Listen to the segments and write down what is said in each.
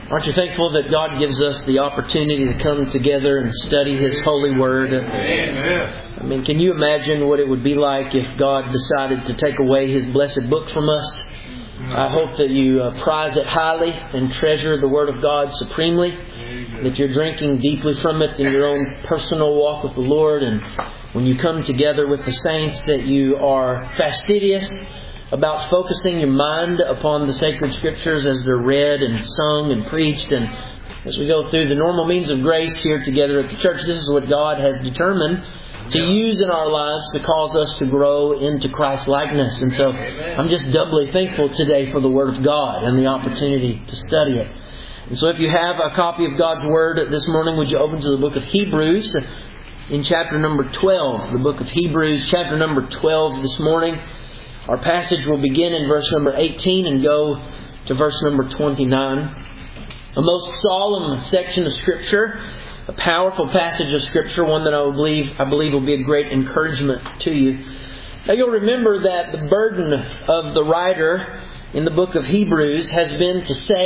Aren't you thankful that God gives us the opportunity to come together and study His holy Word? Amen. I mean, can you imagine what it would be like if God decided to take away His blessed book from us? I hope that you prize it highly and treasure the Word of God supremely. That you're drinking deeply from it in your own personal walk with the Lord. And when you come together with the saints, that you are fastidious about focusing your mind upon the sacred Scriptures as they're read and sung and preached. And as we go through the normal means of grace here together at the church, this is what God has determined to use in our lives to cause us to grow into Christ-likeness. And so I'm just doubly thankful today for the Word of God and the opportunity to study it. And so if you have a copy of God's Word this morning, would you open to the book of Hebrews in chapter number 12. The book of Hebrews, chapter number 12 this morning. Our passage will begin in verse number 18 and go to verse number 29. A most solemn section of Scripture, a powerful passage of Scripture, one that I believe will be a great encouragement to you. Now you'll remember that the burden of the writer in the book of Hebrews has been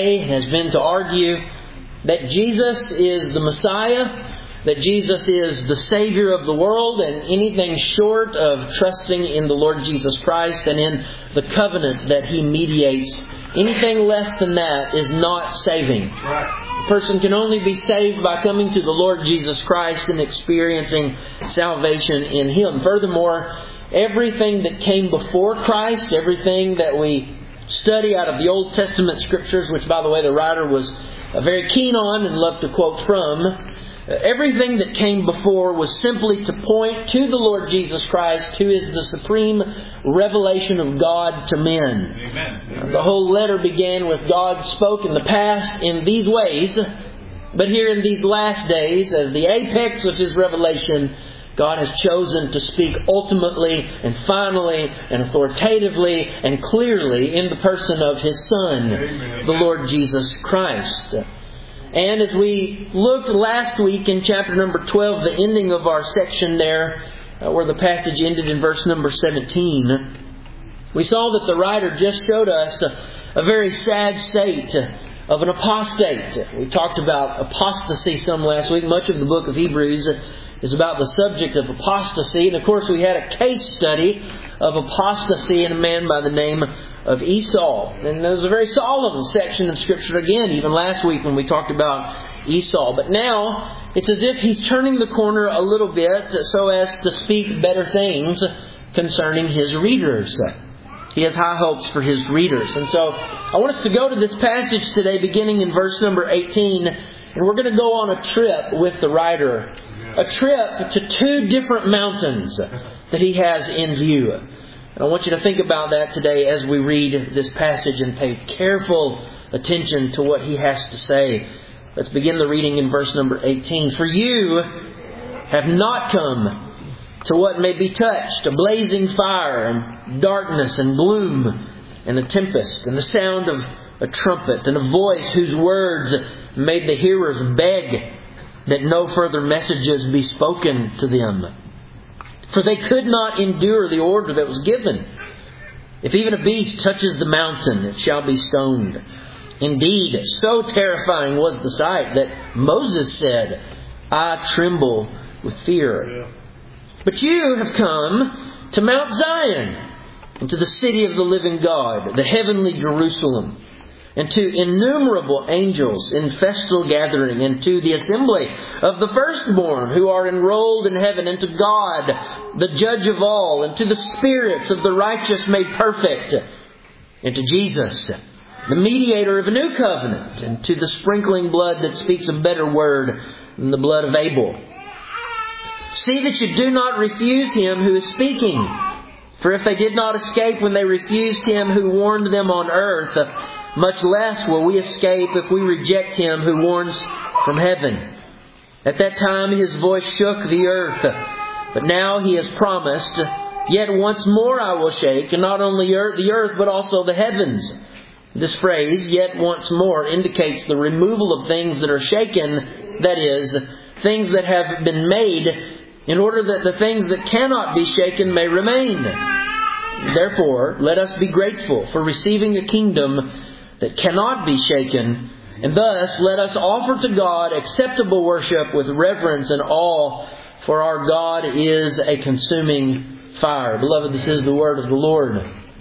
to argue that Jesus is the Messiah, that Jesus is the Savior of the world, and anything short of trusting in the Lord Jesus Christ and in the covenant that He mediates, anything less than that is not saving. A person can only be saved by coming to the Lord Jesus Christ and experiencing salvation in Him. Furthermore, everything that came before Christ, everything that we study out of the Old Testament Scriptures, which by the way the writer was very keen on and loved to quote from, everything that came before was simply to point to the Lord Jesus Christ, who is the supreme revelation of God to men. Amen. The whole letter began with God spoke in the past in these ways, but here in these last days, as the apex of His revelation, God has chosen to speak ultimately and finally and authoritatively and clearly in the person of His Son, Amen. the Lord Jesus Christ. And as we looked last week in chapter number 12, the ending of our section there, where the passage ended in verse number 17, we saw that the writer just showed us a very sad state of an apostate. We talked about apostasy some last week. Much of the book of Hebrews is about the subject of apostasy. And of course we had a case study of apostasy in a man by the name of Esau. And there's a very solemn section of Scripture again, even last week when we talked about Esau. But now it's as if he's turning the corner a little bit so as to speak better things concerning his readers. He has high hopes for his readers. And so I want us to go to this passage today beginning in verse number 18. And we're going to go on a trip with the writer. A trip to two different mountains that he has in view. And I want you to think about that today as we read this passage and pay careful attention to what he has to say. Let's begin the reading in verse number 18. For you have not come to what may be touched, a blazing fire and darkness and gloom and a tempest and the sound of a trumpet and a voice whose words made the hearers beg that no further messages be spoken to them. For they could not endure the order that was given. If even a beast touches the mountain, it shall be stoned. Indeed, so terrifying was the sight that Moses said, I tremble with fear. But you have come to Mount Zion, and to the city of the living God, the heavenly Jerusalem, and to innumerable angels in festal gathering, and to the assembly of the firstborn who are enrolled in heaven, and to God, the judge of all, and to the spirits of the righteous made perfect, and to Jesus, the mediator of a new covenant, and to the sprinkling blood that speaks a better word than the blood of Abel. See that you do not refuse Him who is speaking. For if they did not escape when they refused Him who warned them on earth, much less will we escape if we reject Him who warns from heaven. At that time His voice shook the earth. But now He has promised, yet once more I will shake, and not only the earth, but also the heavens. This phrase, yet once more, indicates the removal of things that are shaken, that is, things that have been made, in order that the things that cannot be shaken may remain. Therefore, let us be grateful for receiving a kingdom that cannot be shaken, And thus, let us offer to God acceptable worship with reverence and awe, for our God is a consuming fire. Beloved, this is the word of the Lord.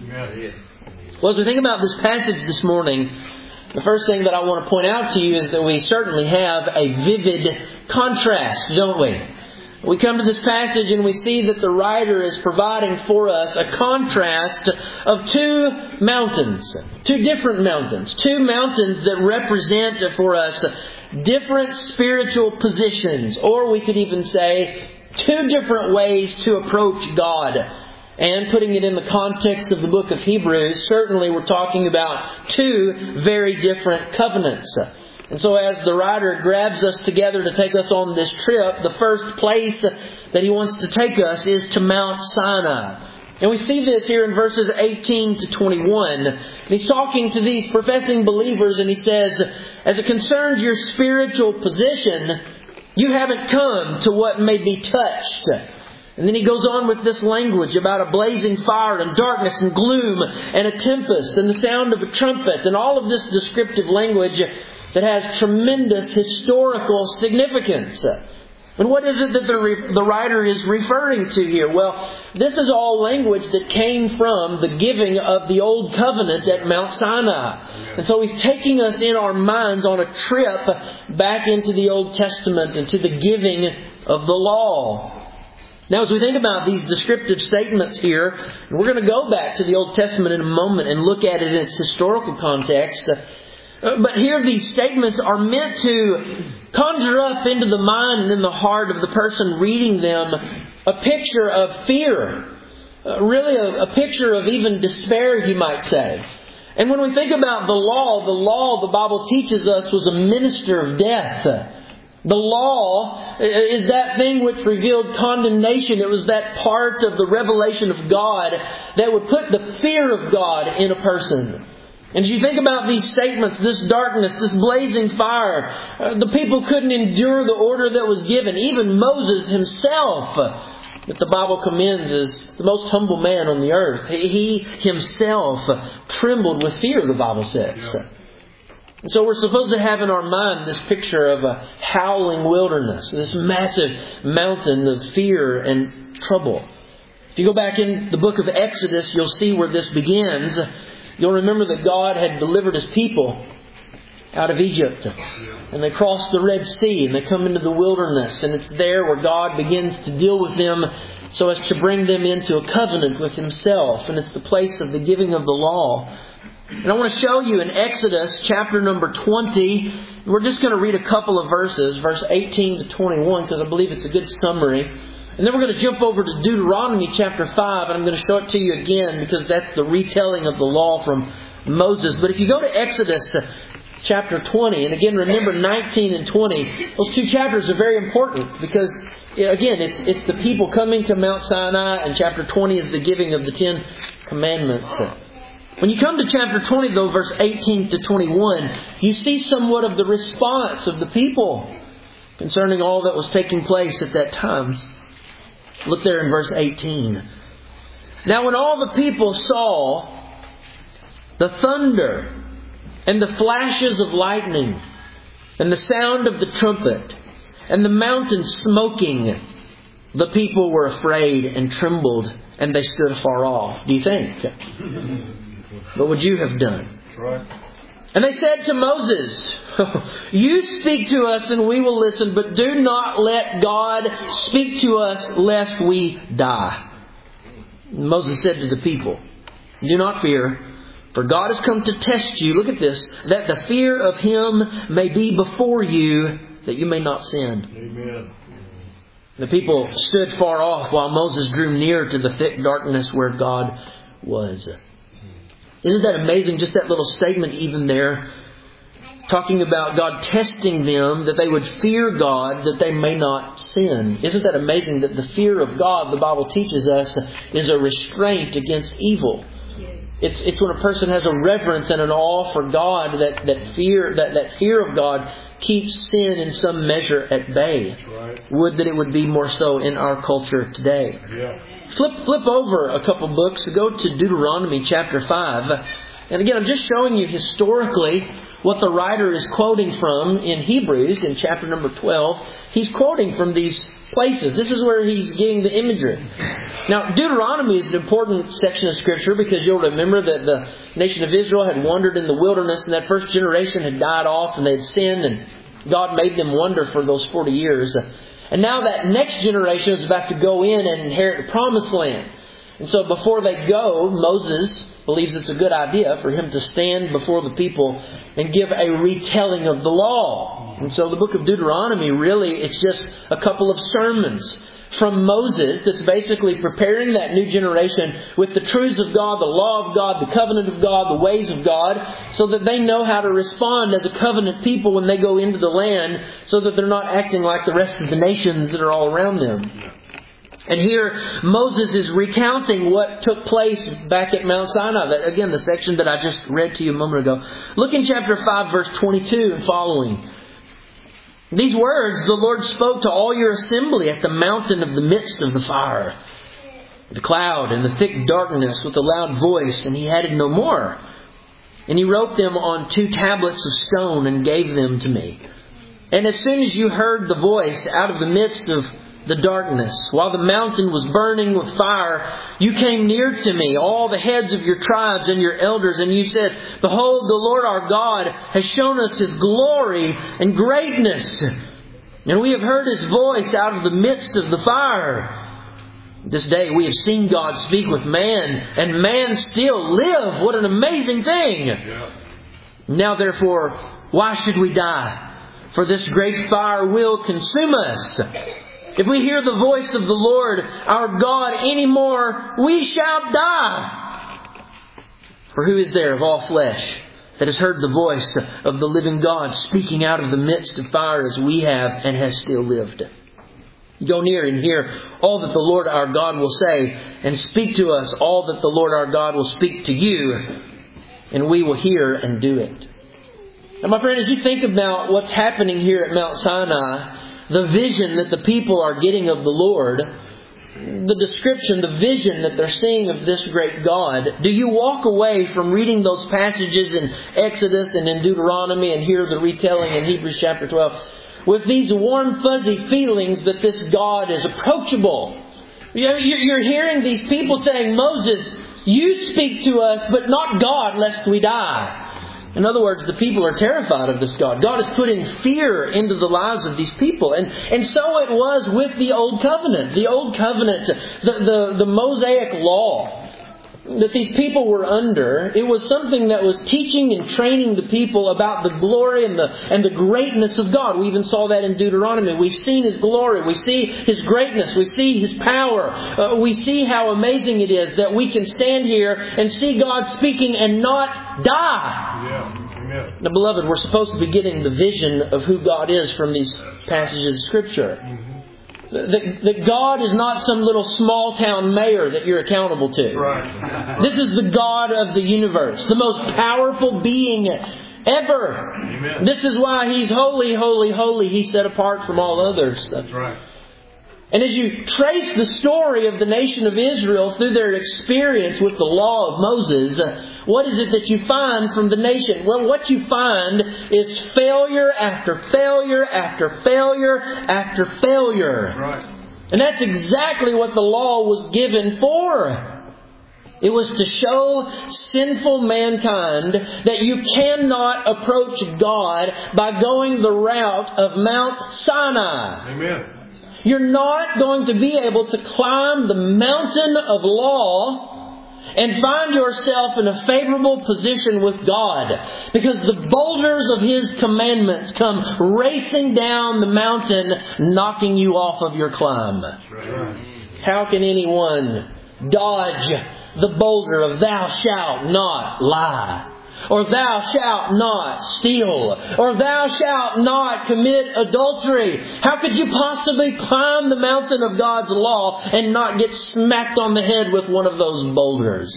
Well, as we think about this passage this morning, the first thing that I want to point out to you is that we certainly have a vivid contrast, don't we? We come to this passage and we see that the writer is providing for us a contrast of two mountains, two different mountains, two mountains that represent for us different spiritual positions, or we could even say two different ways to approach God. And putting it in the context of the book of Hebrews, certainly we're talking about two very different covenants. And so as the writer grabs us together to take us on this trip, the first place that he wants to take us is to Mount Sinai. And we see this here in verses 18 to 21. And he's talking to these professing believers and he says, as it concerns your spiritual position, you haven't come to what may be touched. And then he goes on with this language about a blazing fire and darkness and gloom and a tempest and the sound of a trumpet and all of this descriptive language that has tremendous historical significance. And what is it that the writer is referring to here? Well, this is all language that came from the giving of the Old Covenant at Mount Sinai. And so he's taking us in our minds on a trip back into the Old Testament and to the giving of the law. Now, as we think about these descriptive statements here, we're going to go back to the Old Testament in a moment and look at it in its historical context. But here these statements are meant to conjure up into the mind and in the heart of the person reading them a picture of fear. Really a picture of even despair, you might say. And when we think about the law, the Bible teaches us, was a minister of death. The law is that thing which revealed condemnation. It was that part of the revelation of God that would put the fear of God in a person. And as you think about these statements, this darkness, this blazing fire, the people couldn't endure the order that was given. Even Moses himself, that the Bible commends as the most humble man on the earth, he himself trembled with fear, the Bible says. And so we're supposed to have in our mind this picture of a howling wilderness, this massive mountain of fear and trouble. If you go back in the book of Exodus, you'll see where this begins. You'll remember that God had delivered His people out of Egypt. And they crossed the Red Sea and they come into the wilderness. And it's there where God begins to deal with them so as to bring them into a covenant with Himself. And it's the place of the giving of the law. And I want to show you in Exodus chapter number 20. We're just going to read a couple of verses, verse 18 to 21, because I believe it's a good summary. And then we're going to jump over to Deuteronomy chapter 5, and I'm going to show it to you again because that's the retelling of the law from Moses. But if you go to Exodus chapter 20, and again remember 19 and 20, those two chapters are very important because, again, it's the people coming to Mount Sinai, and chapter 20 is the giving of the 10 Commandments. When you come to chapter 20, though, verse 18 to 21, you see somewhat of the response of the people concerning all that was taking place at that time. Look there in verse 18. Now when all the people saw the thunder and the flashes of lightning and the sound of the trumpet and the mountain smoking, the people were afraid and trembled and they stood afar off. Do you think? What would you have done? Right. And they said to Moses, you speak to us and we will listen, but do not let God speak to us lest we die. And Moses said to the people, do not fear, for God has come to test you. Look at this, that the fear of Him may be before you, that you may not sin. Amen. The people stood far off while Moses drew near to the thick darkness where God was. Isn't that amazing? Just that little statement even there, talking about God testing them, that they would fear God, that they may not sin. Isn't that amazing that the fear of God, the Bible teaches us, is a restraint against evil. It's when a person has a reverence and an awe for God that fear of God keeps sin in some measure at bay. Right. Would that it would be more so in our culture today. Yeah. Flip over a couple books. Go to Deuteronomy chapter 5. And again, I'm just showing you historically what the writer is quoting from in Hebrews in chapter number 12. He's quoting from these places. This is where he's getting the imagery. Now, Deuteronomy is an important section of Scripture because you'll remember that the nation of Israel had wandered in the wilderness, and that first generation had died off and they had sinned, and God made them wander for those 40 years. And now that next generation is about to go in and inherit the promised land. And so before they go, Moses believes it's a good idea for him to stand before the people and give a retelling of the law. And so the book of Deuteronomy, really, it's just a couple of sermons from Moses that's basically preparing that new generation with the truths of God, the law of God, the covenant of God, the ways of God, so that they know how to respond as a covenant people when they go into the land, so that they're not acting like the rest of the nations that are all around them. And here Moses is recounting what took place back at Mount Sinai. That, again, the section that I just read to you a moment ago. Look in chapter 5, verse 22 and following. These words the Lord spoke to all your assembly at the mountain of the midst of the fire, the cloud and the thick darkness with a loud voice, and He added no more. And He wrote them on 2 tablets of stone and gave them to me. And as soon as you heard the voice out of the midst of the darkness, while the mountain was burning with fire, you came near to me, all the heads of your tribes and your elders, and you said, Behold, the Lord our God has shown us His glory and greatness, and we have heard His voice out of the midst of the fire. This day we have seen God speak with man, and man still live. What an amazing thing! Yeah. Now therefore, why should we die? For this great fire will consume us. If we hear the voice of the Lord our God anymore, we shall die. For who is there of all flesh that has heard the voice of the living God speaking out of the midst of fire as we have and has still lived? Go near and hear all that the Lord our God will say, and speak to us all that the Lord our God will speak to you, and we will hear and do it. Now, my friend, as you think about what's happening here at Mount Sinai, the vision that the people are getting of the Lord, the description, the vision that they're seeing of this great God, do you walk away from reading those passages in Exodus and in Deuteronomy and here the retelling in Hebrews chapter 12 with these warm, fuzzy feelings that this God is approachable? You're hearing these people saying, Moses, you speak to us, but not God, lest we die. In other words, the people are terrified of this God. God is putting fear into the lives of these people. And so it was with the Old Covenant. The Old Covenant, the Mosaic Law that these people were under, it was something that was teaching and training the people about the glory and the greatness of God. We even saw that in Deuteronomy. We've seen His glory. We see His greatness. We see His power. We see how amazing it is that we can stand here and see God speaking and not die. Yeah. Amen. Now, beloved, we're supposed to be getting the vision of who God is from these passages of Scripture. Mm-hmm. That God is not some little small town mayor that you're accountable to. Right. This is the God of the universe, the most powerful being ever. Amen. This is why He's holy, holy, holy. He's set apart from all others. That's right. And as you trace the story of the nation of Israel through their experience with the law of Moses, what is it that you find from the nation? Well, what you find is failure after failure after failure after failure. Right. And that's exactly what the law was given for. It was to show sinful mankind that you cannot approach God by going the route of Mount Sinai. Amen. You're not going to be able to climb the mountain of law and find yourself in a favorable position with God, because the boulders of His commandments come racing down the mountain, knocking you off of your climb. How can anyone dodge the boulder of thou shalt not lie? Or thou shalt not steal, or thou shalt not commit adultery? How could you possibly climb the mountain of God's law and not get smacked on the head with one of those boulders?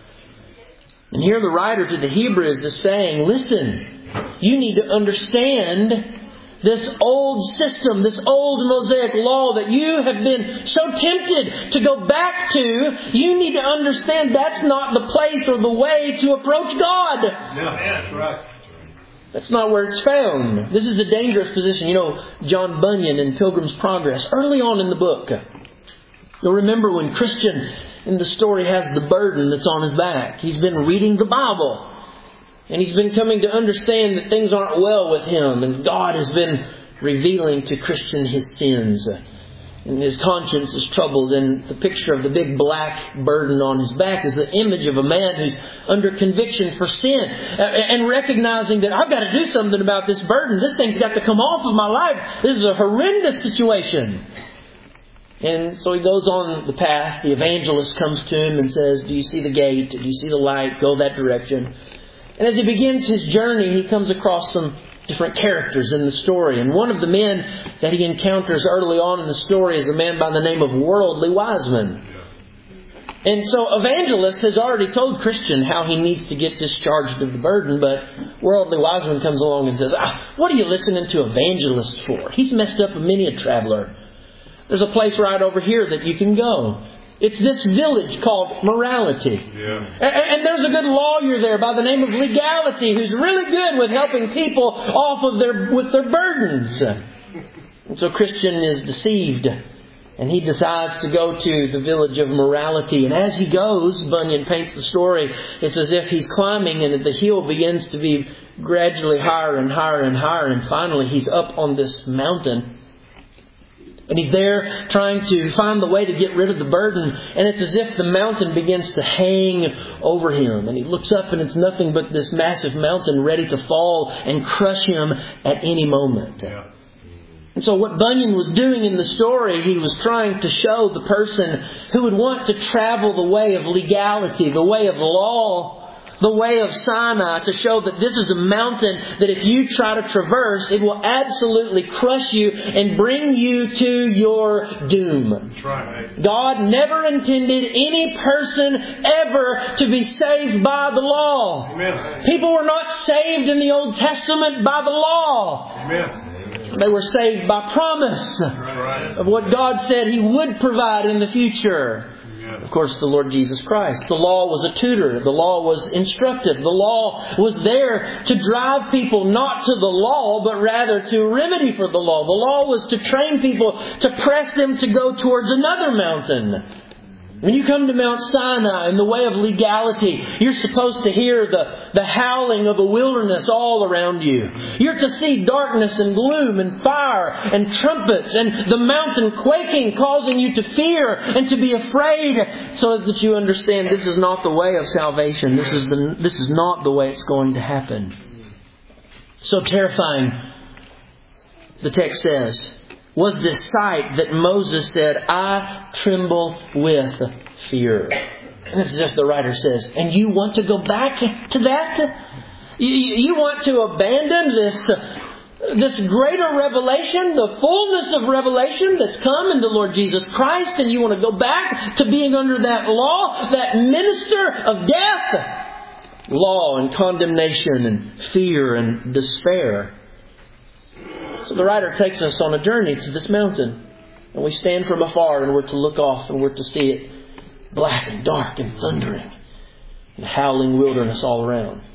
And here the writer to the Hebrews is saying, listen, you need to understand this old system, this old Mosaic law that you have been so tempted to go back to. You need to understand that's not the place or the way to approach God. Yeah, that's right. That's not where it's found. This is a dangerous position. You know, John Bunyan in Pilgrim's Progress, early on in the book, you'll remember when Christian in the story has the burden that's on his back. He's been reading the Bible. And he's been coming to understand that things aren't well with him. And God has been revealing to Christian his sins. And his conscience is troubled. And the picture of the big black burden on his back is the image of a man who's under conviction for sin. And recognizing that I've got to do something about this burden. This thing's got to come off of my life. This is a horrendous situation. And so he goes on the path. The evangelist comes to him and says, do you see the gate? Do you see the light? Go that direction. And as he begins his journey, he comes across some different characters in the story. And one of the men that he encounters early on in the story is a man by the name of Worldly Wiseman. And so Evangelist has already told Christian how he needs to get discharged of the burden, but Worldly Wiseman comes along and says, what are you listening to Evangelist for? He's messed up many a traveler. There's a place right over here that you can go. It's this village called Morality. Yeah. And there's a good lawyer there by the name of Legality who's really good with helping people off of their burdens. And so Christian is deceived. And he decides to go to the village of Morality. And as he goes, Bunyan paints the story, it's as if he's climbing and the hill begins to be gradually higher and higher and higher. And finally he's up on this mountain. And he's there trying to find the way to get rid of the burden. And it's as if the mountain begins to hang over him. And he looks up and it's nothing but this massive mountain ready to fall and crush him at any moment. Yeah. And so what Bunyan was doing in the story, he was trying to show the person who would want to travel the way of legality, the way of law, the way of Sinai, to show that this is a mountain that if you try to traverse, it will absolutely crush you and bring you to your doom. That's right. God never intended any person ever to be saved by the law. Amen. People were not saved in the Old Testament by the law. Amen. They were saved by promise of what God said He would provide in the future. Of course, the Lord Jesus Christ. The law was a tutor. The law was instructive. The law was there to drive people not to the law, but rather to remedy for the law. The law was to train people, to press them to go towards another mountain. When you come to Mount Sinai in the way of legality, you're supposed to hear the howling of a wilderness all around you. You're to see darkness and gloom and fire and trumpets and the mountain quaking, causing you to fear and to be afraid, so as that you understand this is not the way of salvation. This is not the way it's going to happen. So terrifying, the text says, was this sight that Moses said, I tremble with fear. And it's as if the writer says, and you want to go back to that? You want to abandon this greater revelation, the fullness of revelation that's come in the Lord Jesus Christ, and you want to go back to being under that law, that minister of death? Law and condemnation and fear and despair. So the writer takes us on a journey to this mountain. And we stand from afar and we're to look off and we're to see it black and dark and thundering and howling wilderness all around.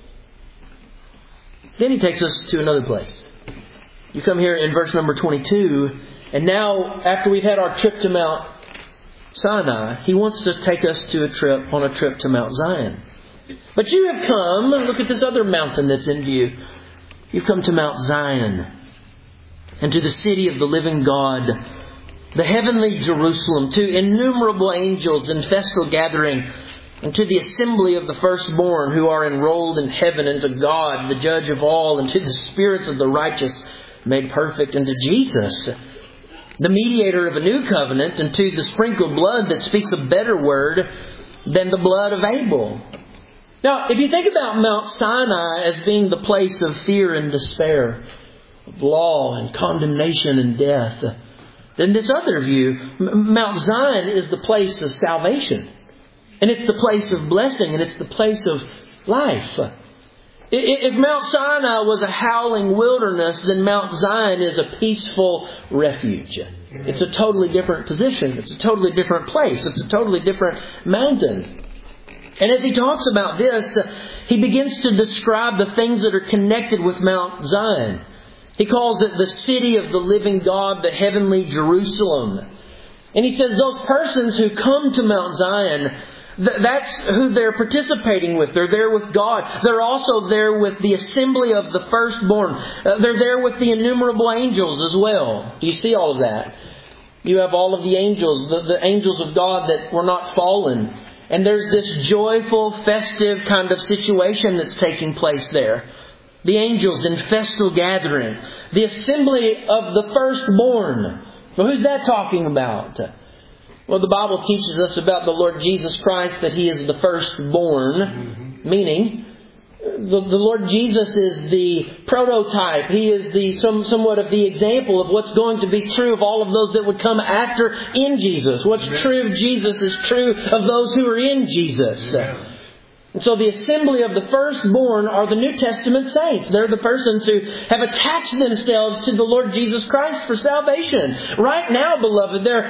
Then he takes us to another place. You come here in verse number 22, and now after we've had our trip to Mount Sinai, he wants to take us on a trip to Mount Zion. But you have come, look at this other mountain that's in view. You've come to Mount Zion, and to the city of the living God, the heavenly Jerusalem, to innumerable angels in festal gathering, and to the assembly of the firstborn who are enrolled in heaven, and to God, the judge of all, and to the spirits of the righteous made perfect, and to Jesus, the mediator of a new covenant, and to the sprinkled blood that speaks a better word than the blood of Abel. Now, if you think about Mount Sinai as being the place of fear and despair, of law and condemnation and death, then this other view, Mount Zion, is the place of salvation. And it's the place of blessing, and it's the place of life. If Mount Sinai was a howling wilderness, then Mount Zion is a peaceful refuge. It's a totally different position. It's a totally different place. It's a totally different mountain. And as he talks about this, he begins to describe the things that are connected with Mount Zion. He calls it the city of the living God, the heavenly Jerusalem. And he says those persons who come to Mount Zion, that's who they're participating with. They're there with God. They're also there with the assembly of the firstborn. They're there with the innumerable angels as well. Do you see all of that? You have all of the angels, the angels of God that were not fallen. And there's this joyful, festive kind of situation that's taking place there. The angels in festal gathering. The assembly of the firstborn. Well, who's that talking about? Well, the Bible teaches us about the Lord Jesus Christ that He is the firstborn. Meaning, the Lord Jesus is the prototype. He is the somewhat of the example of what's going to be true of all of those that would come after in Jesus. What's true of Jesus is true of those who are in Jesus. And so the assembly of the firstborn are the New Testament saints. They're the persons who have attached themselves to the Lord Jesus Christ for salvation. Right now, beloved, there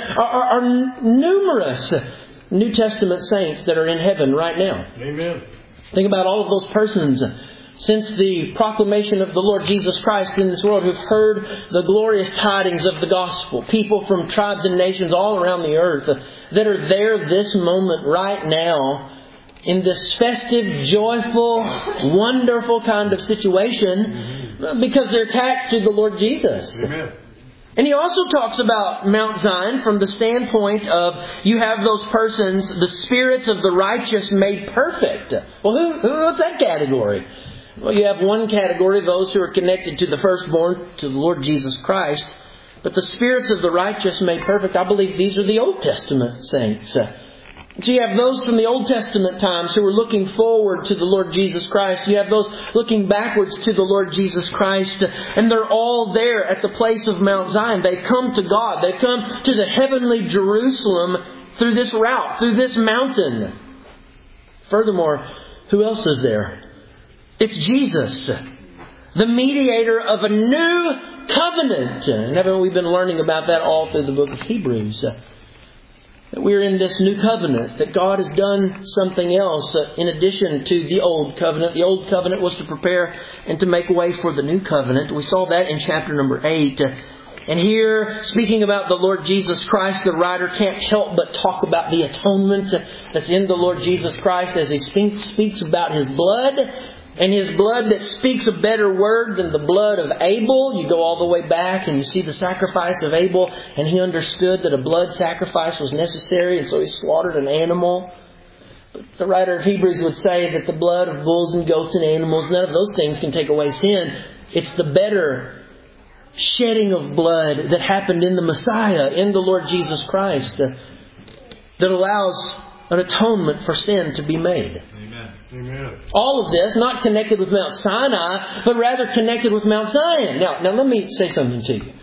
are numerous New Testament saints that are in heaven right now. Amen. Think about all of those persons since the proclamation of the Lord Jesus Christ in this world who've heard the glorious tidings of the gospel. People from tribes and nations all around the earth that are there this moment right now in this festive, joyful, wonderful kind of situation because they're attached to the Lord Jesus. Amen. And he also talks about Mount Zion from the standpoint of you have those persons, the spirits of the righteous made perfect. Well, who's that category? Well, you have one category, those who are connected to the firstborn, to the Lord Jesus Christ. But the spirits of the righteous made perfect, I believe these are the Old Testament saints. So you have those from the Old Testament times who are looking forward to the Lord Jesus Christ. You have those looking backwards to the Lord Jesus Christ. And they're all there at the place of Mount Zion. They come to God. They come to the heavenly Jerusalem through this route, through this mountain. Furthermore, who else is there? It's Jesus, the mediator of a new covenant. And haven't we been learning about that all through the book of Hebrews? That we're in this new covenant, that God has done something else in addition to the old covenant. The old covenant was to prepare and to make way for the new covenant. We saw that in chapter number 8. And here, speaking about the Lord Jesus Christ, the writer can't help but talk about the atonement that's in the Lord Jesus Christ as he speaks about His blood. And His blood that speaks a better word than the blood of Abel. You go all the way back and you see the sacrifice of Abel. And he understood that a blood sacrifice was necessary. And so he slaughtered an animal. But the writer of Hebrews would say that the blood of bulls and goats and animals, none of those things can take away sin. It's the better shedding of blood that happened in the Messiah, in the Lord Jesus Christ, that allows an atonement for sin to be made. Amen. All of this not connected with Mount Sinai, but rather connected with Mount Zion. Now let me say something to you.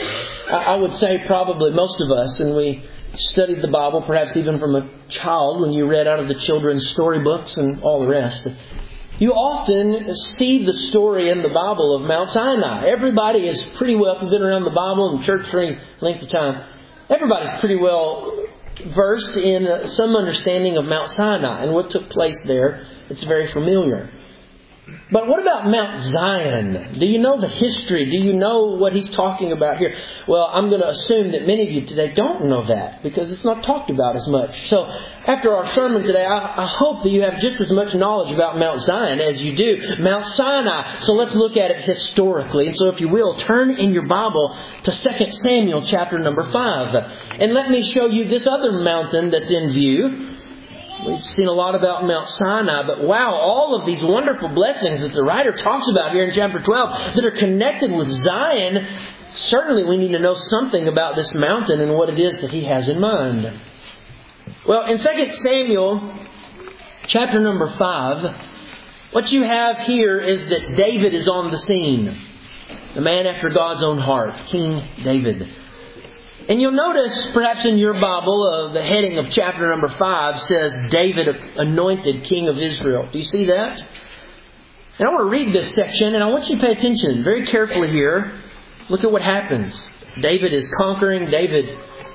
I would say probably most of us, and we studied the Bible, perhaps even from a child, when you read out of the children's storybooks and all the rest, you often see the story in the Bible of Mount Sinai. Everybody is pretty well, if you've been around the Bible and church for any length of time, everybody's pretty well versed in some understanding of Mount Sinai and what took place there. It's very familiar. But what about Mount Zion? Do you know the history? Do you know what he's talking about here? Well, I'm going to assume that many of you today don't know that because it's not talked about as much. So after our sermon today, I hope that you have just as much knowledge about Mount Zion as you do Mount Sinai. So let's look at it historically. And so if you will, turn in your Bible to 2 Samuel chapter number 5. And let me show you this other mountain that's in view. We've seen a lot about Mount Sinai, but wow, all of these wonderful blessings that the writer talks about here in chapter 12 that are connected with Zion, certainly we need to know something about this mountain and what it is that he has in mind. Well, in 2 Samuel chapter number 5, what you have here is that David is on the scene. The man after God's own heart, King David. And you'll notice, perhaps in your Bible, the heading of chapter number 5 says, David, anointed King of Israel. Do you see that? And I want to read this section, and I want you to pay attention very carefully here. Look at what happens. David is conquering. David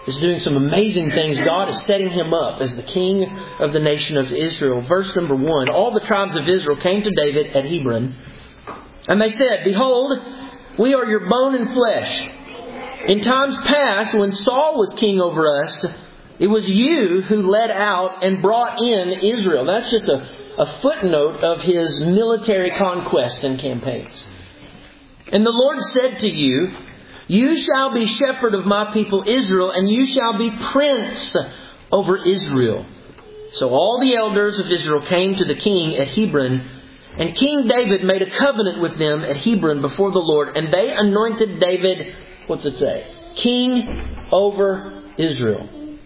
is doing some amazing things. God is setting him up as the king of the nation of Israel. Verse number 1. All the tribes of Israel came to David at Hebron, and they said, "Behold, we are your bone and flesh. In times past, when Saul was king over us, it was you who led out and brought in Israel." That's just a footnote of his military conquests and campaigns. "And the Lord said to you, you shall be shepherd of my people Israel, and you shall be prince over Israel." So all the elders of Israel came to the king at Hebron, and King David made a covenant with them at Hebron before the Lord, and they anointed David, what's it say? King over Israel.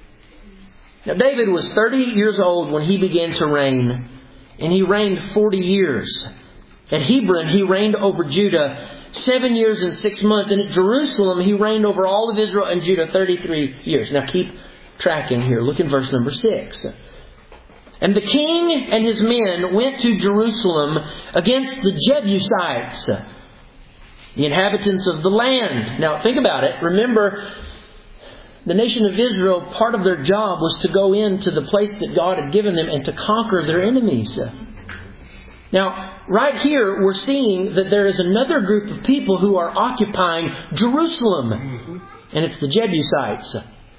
Now David was 30 years old when he began to reign, and he reigned 40 years. At Hebron he reigned over Judah 7 years and 6 months, and at Jerusalem he reigned over all of Israel and Judah 33 years. Now keep tracking here. Look in verse number 6. "And the king and his men went to Jerusalem against the Jebusites, the inhabitants of the land." Now think about it. Remember, the nation of Israel, part of their job was to go into the place that God had given them and to conquer their enemies. Now, right here, we're seeing that there is another group of people who are occupying Jerusalem. And it's the Jebusites.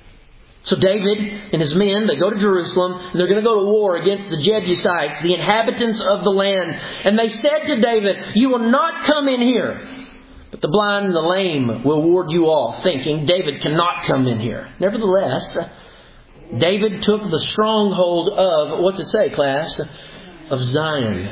So David and his men, they go to Jerusalem, and they're going to go to war against the Jebusites, the inhabitants of the land. And they said to David, "You will not come in here, but the blind and the lame will ward you off," thinking David cannot come in here. Nevertheless, David took the stronghold of, what's it say, class? Of Zion.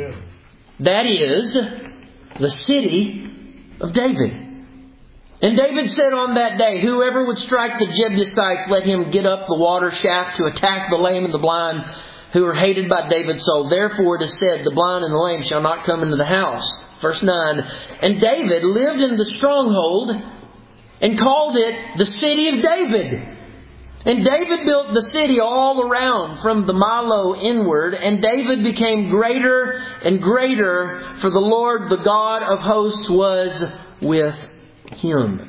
That is, the city of David. "And David said on that day, whoever would strike the Jebusites, let him get up the water shaft to attack the lame and the blind who are hated by David's soul. Therefore it is said, the blind and the lame shall not come into the house." Verse 9. "And David lived in the stronghold and called it the city of David. And David built the city all around from the Millo inward. And David became greater and greater, for the Lord, the God of hosts, was with him."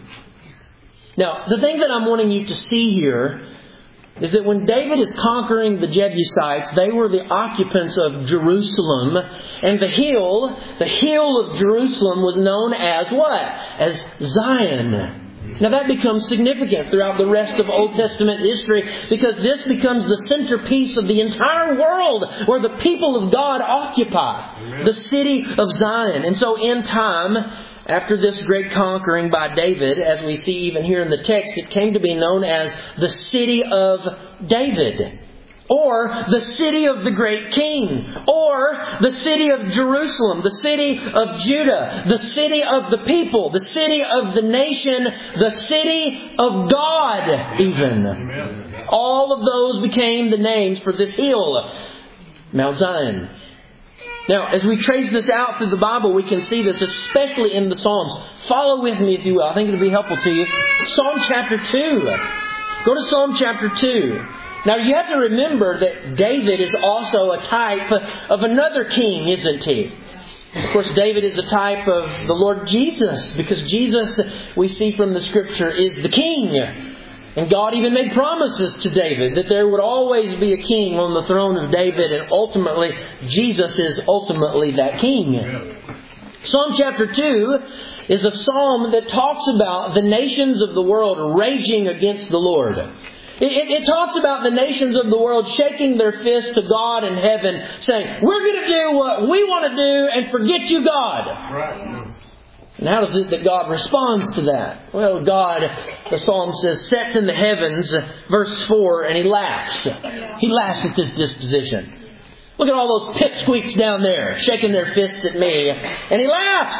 Now, the thing that I'm wanting you to see here is that when David is conquering the Jebusites, they were the occupants of Jerusalem. And the hill of Jerusalem was known as what? As Zion. Now that becomes significant throughout the rest of Old Testament history, because this becomes the centerpiece of the entire world where the people of God occupy. Amen. The city of Zion. And so in time, after this great conquering by David, as we see even here in the text, it came to be known as the city of David, or the city of the great king, or the city of Jerusalem, the city of Judah, the city of the people, the city of the nation, the city of God even. Amen. All of those became the names for this hill, Mount Zion. Now, as we trace this out through the Bible, we can see this, especially in the Psalms. Follow with me, if you will. I think it'll be helpful to you. Psalm chapter 2. Go to Psalm chapter 2. Now, you have to remember that David is also a type of another king, isn't he? Of course, David is a type of the Lord Jesus, because Jesus, we see from the Scripture, is the king. And God even made promises to David that there would always be a king on the throne of David, and ultimately, Jesus is ultimately that king. Yeah. Psalm chapter 2 is a psalm that talks about the nations of the world raging against the Lord. It talks about the nations of the world shaking their fist to God in heaven, saying, "We're going to do what we want to do and forget you, God." Right. And how is it that God responds to that? Well, God, the psalm says, sits in the heavens, verse 4, and He laughs. He laughs at this disposition. Look at all those pipsqueaks down there, shaking their fists at me. And He laughs.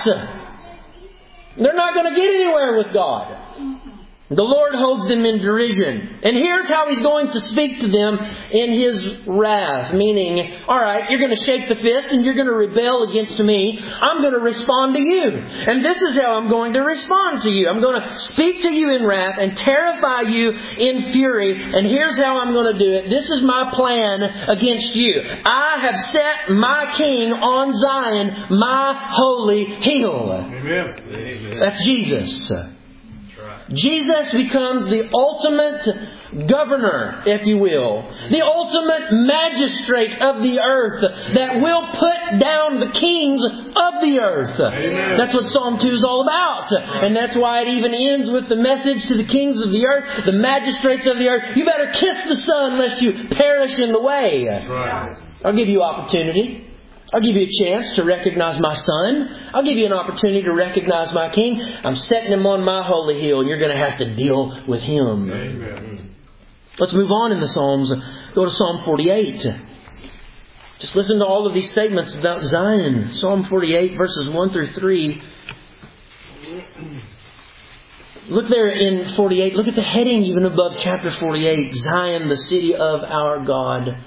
They're not going to get anywhere with God. The Lord holds them in derision. And here's how He's going to speak to them in His wrath. Meaning, alright, you're going to shake the fist and you're going to rebel against me. I'm going to respond to you. And this is how I'm going to respond to you. I'm going to speak to you in wrath and terrify you in fury. And here's how I'm going to do it. This is my plan against you. I have set my king on Zion, my holy hill. Amen. That's Jesus. Jesus becomes the ultimate governor, if you will. The ultimate magistrate of the earth that will put down the kings of the earth. Amen. That's what Psalm 2 is all about. And that's why it even ends with the message to the kings of the earth, the magistrates of the earth. You better kiss the Son lest you perish in the way. That's right. I'll give you opportunity. I'll give you a chance to recognize my Son. I'll give you an opportunity to recognize my King. I'm setting Him on my holy hill, and you're going to have to deal with Him. Amen. Let's move on in the Psalms. Go to Psalm 48. Just listen to all of these statements about Zion. Psalm 48, verses 1 through 3. Look there in 48. Look at the heading even above chapter 48. Zion, the city of our God.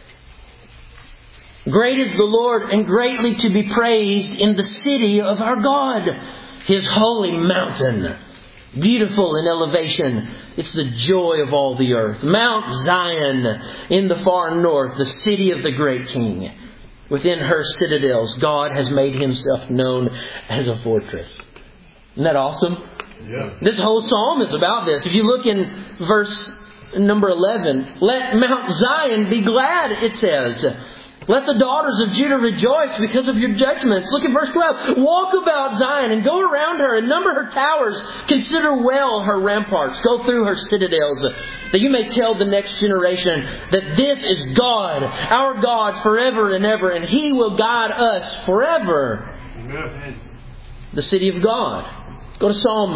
Great is the Lord, and greatly to be praised in the city of our God, His holy mountain. Beautiful in elevation. It's the joy of all the earth. Mount Zion in the far north, the city of the great King. Within her citadels, God has made Himself known as a fortress. Isn't that awesome? Yeah. This whole psalm is about this. If you look in verse number 11, let Mount Zion be glad, it says. Let the daughters of Judah rejoice because of your judgments. Look at verse 12. Walk about Zion and go around her and number her towers. Consider well her ramparts. Go through her citadels, that you may tell the next generation that this is God, our God forever and ever, and He will guide us forever. Amen. The city of God. Go to Psalm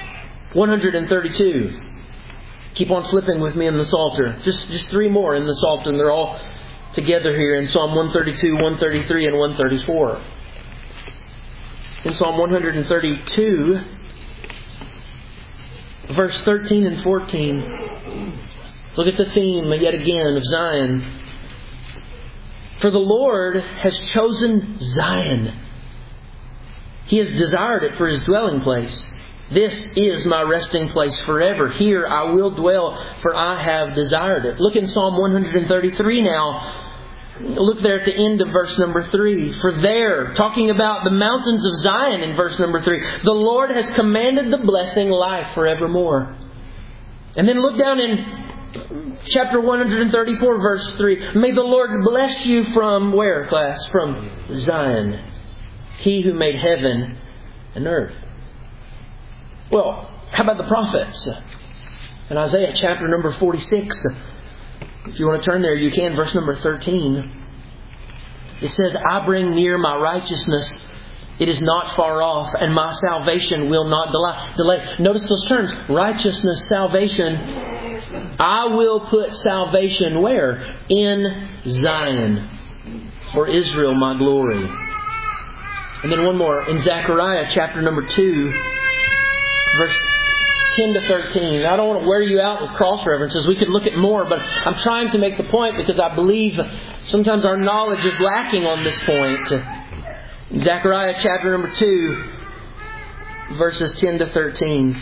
132. Keep on flipping with me in the Psalter. Just three more in the Psalter, and they're all together here in Psalm 132, 133, and 134. In Psalm 132, verse 13 and 14, look at the theme yet again of Zion. For the Lord has chosen Zion. He has desired it for His dwelling place. This is my resting place forever. Here I will dwell, for I have desired it. Look in Psalm 133 now. Look there at the end of verse number 3. For there, talking about the mountains of Zion in verse number 3, the Lord has commanded the blessing, life forevermore. And then look down in chapter 134, verse 3. May the Lord bless you from where, class? From Zion. He who made heaven and earth. Well, how about the prophets? In Isaiah chapter number 46, if you want to turn there, you can. Verse number 13. It says, I bring near my righteousness. It is not far off, and my salvation will not delay. Notice those terms. Righteousness, salvation. I will put salvation where? In Zion. For Israel, my glory. And then one more. In Zechariah chapter number 2, verse 10 to 13. I don't want to wear you out with cross references. We could look at more, but I'm trying to make the point because I believe sometimes our knowledge is lacking on this point. Zechariah chapter number 2, verses 10 to 13.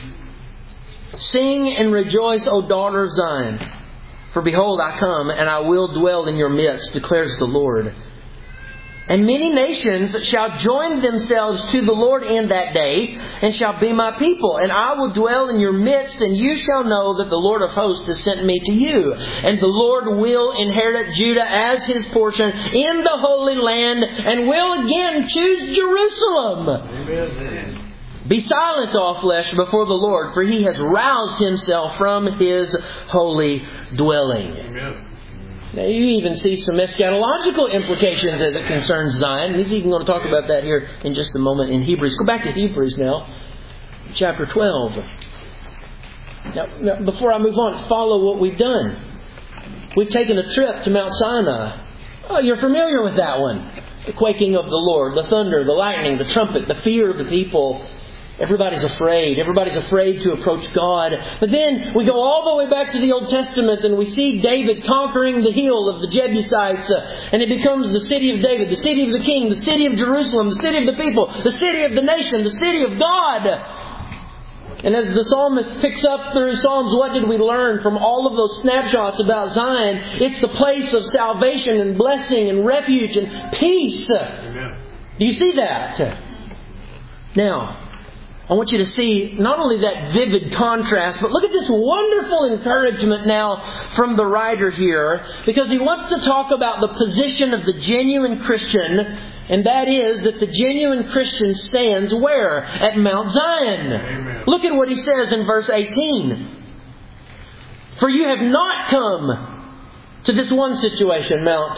Sing and rejoice, O daughter of Zion, for behold, I come, and I will dwell in your midst, declares the Lord. And many nations shall join themselves to the Lord in that day, and shall be my people. And I will dwell in your midst, and you shall know that the Lord of hosts has sent me to you. And the Lord will inherit Judah as His portion in the Holy Land, and will again choose Jerusalem. Amen. Be silent, all flesh, before the Lord, for He has roused Himself from His holy dwelling. Amen. Now you even see some eschatological implications as it concerns Zion. He's even going to talk about that here in just a moment in Hebrews. Go back to Hebrews now, chapter 12. Now before I move on, follow what we've done. We've taken a trip to Mount Sinai. Oh, you're familiar with that one. The quaking of the Lord, the thunder, the lightning, the trumpet, the fear of the people. Everybody's afraid. Everybody's afraid to approach God. But then we go all the way back to the Old Testament and we see David conquering the hill of the Jebusites. And it becomes the city of David, the city of the king, the city of Jerusalem, the city of the people, the city of the nation, the city of God. And as the psalmist picks up through Psalms, what did we learn from all of those snapshots about Zion? It's the place of salvation and blessing and refuge and peace. Amen. Do you see that? Now, I want you to see not only that vivid contrast, but look at this wonderful encouragement now from the writer here, because he wants to talk about the position of the genuine Christian, and that is that the genuine Christian stands where? At Mount Zion. Amen. Look at what he says in verse 18. For you have not come to this one situation, Mount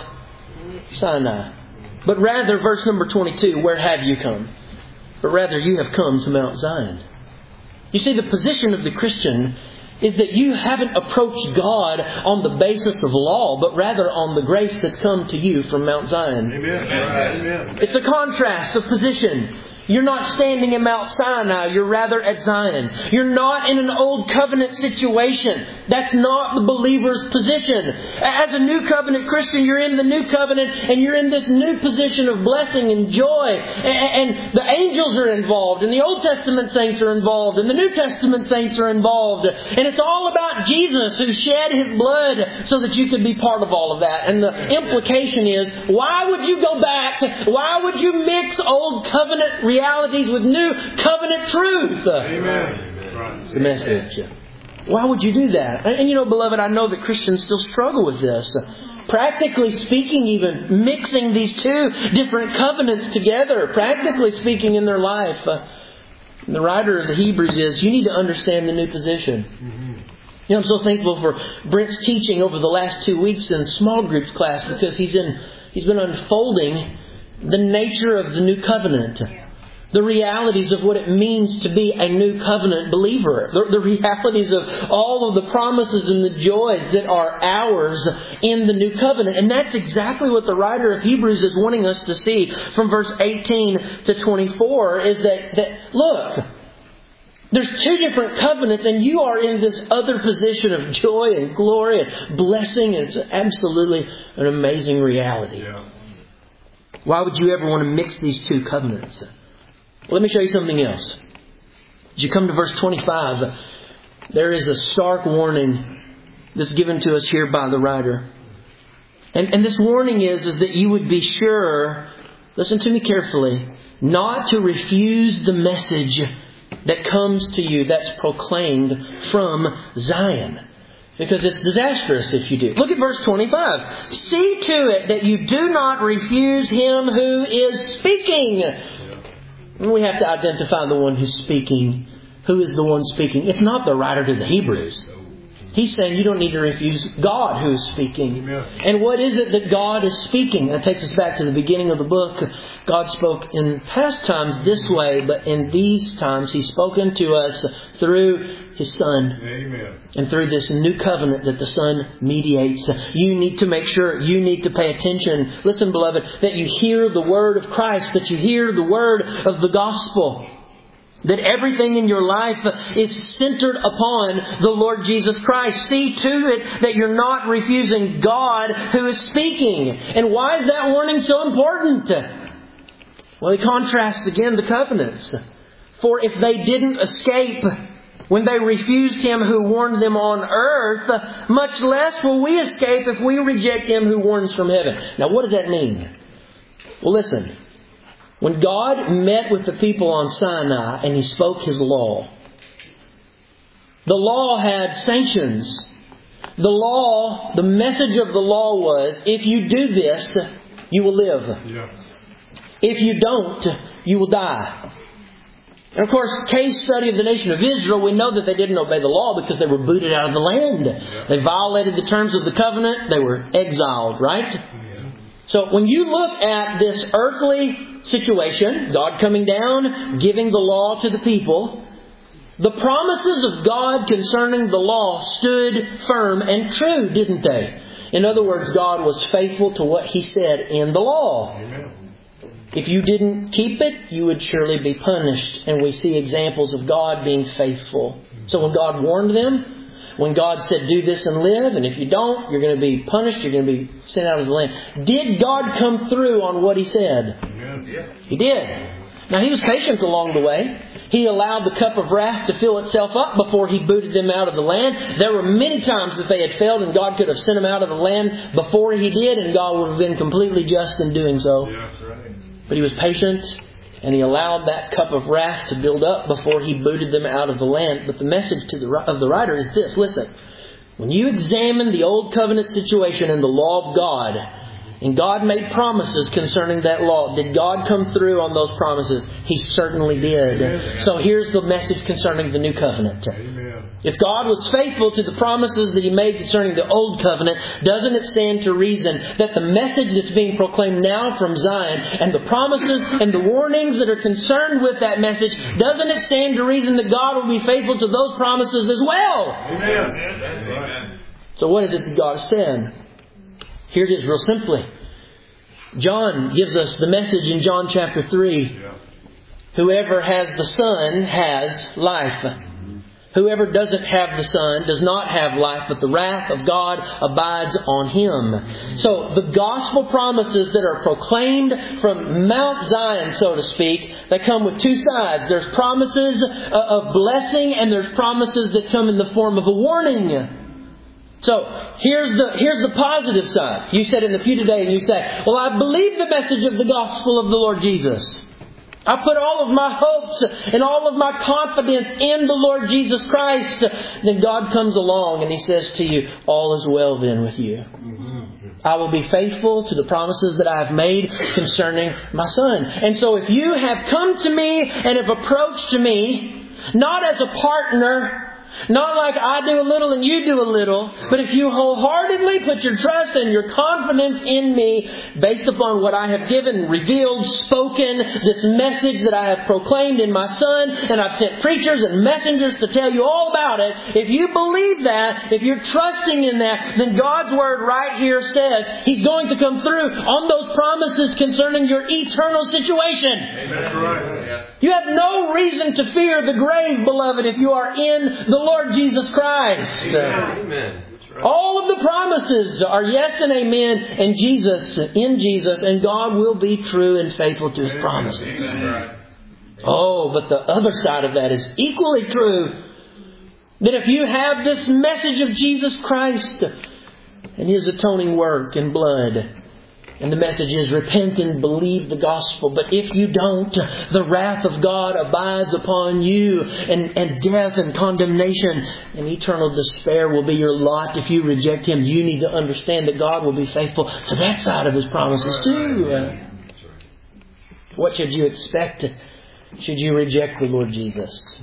Sinai, but rather, verse number 22, where have you come? But rather you have come to Mount Zion. You see, the position of the Christian is that you haven't approached God on the basis of law, but rather on the grace that's come to you from Mount Zion. Amen. Amen. It's a contrast of position. You're not standing in Mount Sinai, you're rather at Zion. You're not in an old covenant situation. That's not the believer's position. As a new covenant Christian, you're in the new covenant and you're in this new position of blessing and joy. And the angels are involved, and the Old Testament saints are involved, and the New Testament saints are involved. And it's all about Jesus who shed His blood so that you could be part of all of that. And the implication is, why would you go back? Why would you mix old covenant realities with new covenant truth? Amen. It's the message. Why would you do that? And beloved, I know that Christians still struggle with this. Practically speaking, even mixing these two different covenants together, practically speaking in their life. The writer of the Hebrews is, you need to understand the new position. I'm so thankful for Brent's teaching over the last 2 weeks in small groups class, because he's been unfolding the nature of the new covenant. The realities of what it means to be a new covenant believer. The realities of all of the promises and the joys that are ours in the new covenant. And that's exactly what the writer of Hebrews is wanting us to see from verse 18 to 24, is that look, there's two different covenants and you are in this other position of joy and glory and blessing. And it's absolutely an amazing reality. Yeah. Why would you ever want to mix these two covenants? Let me show you something else. As you come to verse 25, there is a stark warning that's given to us here by the writer. And this warning is that you would be sure, listen to me carefully, not to refuse the message that comes to you, that's proclaimed from Zion. Because it's disastrous if you do. Look at verse 25. See to it that you do not refuse Him who is speaking. We have to identify the one who's speaking. Who is the one speaking? It's not the writer to the Hebrews. He's saying you don't need to refuse God who is speaking. And what is it that God is speaking? That takes us back to the beginning of the book. God spoke in past times this way, but in these times He's spoken to us through His Son. Amen. And through this new covenant that the Son mediates. You need to make sure, you need to pay attention. Listen, beloved, that you hear the word of Christ, that you hear the word of the gospel. That everything in your life is centered upon the Lord Jesus Christ. See to it that you're not refusing God who is speaking. And why is that warning so important? Well, he contrasts again the covenants. For if they didn't escape when they refused Him who warned them on earth, much less will we escape if we reject Him who warns from heaven. Now, what does that mean? Well, listen. When God met with the people on Sinai and He spoke His law, the law had sanctions. The law, the message of the law was, if you do this, you will live. Yeah. If you don't, you will die. And of course, case study of the nation of Israel, we know that they didn't obey the law because they were booted out of the land. Yeah. They violated the terms of the covenant. They were exiled, right? Yeah. So when you look at this earthly situation, God coming down, giving the law to the people, the promises of God concerning the law stood firm and true, didn't they? In other words, God was faithful to what He said in the law. Amen. If you didn't keep it, you would surely be punished. And we see examples of God being faithful. So when God warned them, when God said, do this and live, and if you don't, you're going to be punished, you're going to be sent out of the land. Did God come through on what He said? Amen. He did. Now, He was patient along the way. He allowed the cup of wrath to fill itself up before He booted them out of the land. There were many times that they had failed and God could have sent them out of the land before He did, and God would have been completely just in doing so. Yeah, that's right. But He was patient And He allowed that cup of wrath to build up before He booted them out of the land. But the message of the writer is this. Listen, when you examine the Old Covenant situation and the law of God, and God made promises concerning that law, did God come through on those promises? He certainly did. Amen. So here's the message concerning the New Covenant. Amen. If God was faithful to the promises that He made concerning the Old Covenant, doesn't it stand to reason that the message that's being proclaimed now from Zion and the promises and the warnings that are concerned with that message, doesn't it stand to reason that God will be faithful to those promises as well? Amen. Amen. So what is it that God has said? Here it is real simply. John gives us the message in John chapter 3. Whoever has the Son has life. Whoever doesn't have the Son does not have life, but the wrath of God abides on him. So the gospel promises that are proclaimed from Mount Zion, so to speak, they come with two sides. There's promises of blessing and there's promises that come in the form of a warning. So here's the positive side. You said in the pew today, and you say, well, I believe the message of the gospel of the Lord Jesus. I put all of my hopes and all of my confidence in the Lord Jesus Christ. Then God comes along and He says to you, all is well then with you. I will be faithful to the promises that I have made concerning my Son. And so if you have come to me and have approached me, not as a partner, not like I do a little and you do a little, but if you wholeheartedly put your trust and your confidence in me based upon what I have given, revealed, spoken, this message that I have proclaimed in my Son, and I've sent preachers and messengers to tell you all about it, if you believe that, if you're trusting in that, then God's Word right here says He's going to come through on those promises concerning your eternal situation. Amen. Right. You have no reason to fear the grave, beloved, if you are in the Lord Jesus Christ. Amen. Right. All of the promises are yes and amen in Jesus, and God will be true and faithful to His promises. Amen. Oh, but the other side of that is equally true. That if you have this message of Jesus Christ and His atoning work and blood, and the message is repent and believe the gospel. But if you don't, the wrath of God abides upon you. And death and condemnation and eternal despair will be your lot if you reject Him. You need to understand that God will be faithful to that side of His promises too. What should you expect should you reject the Lord Jesus?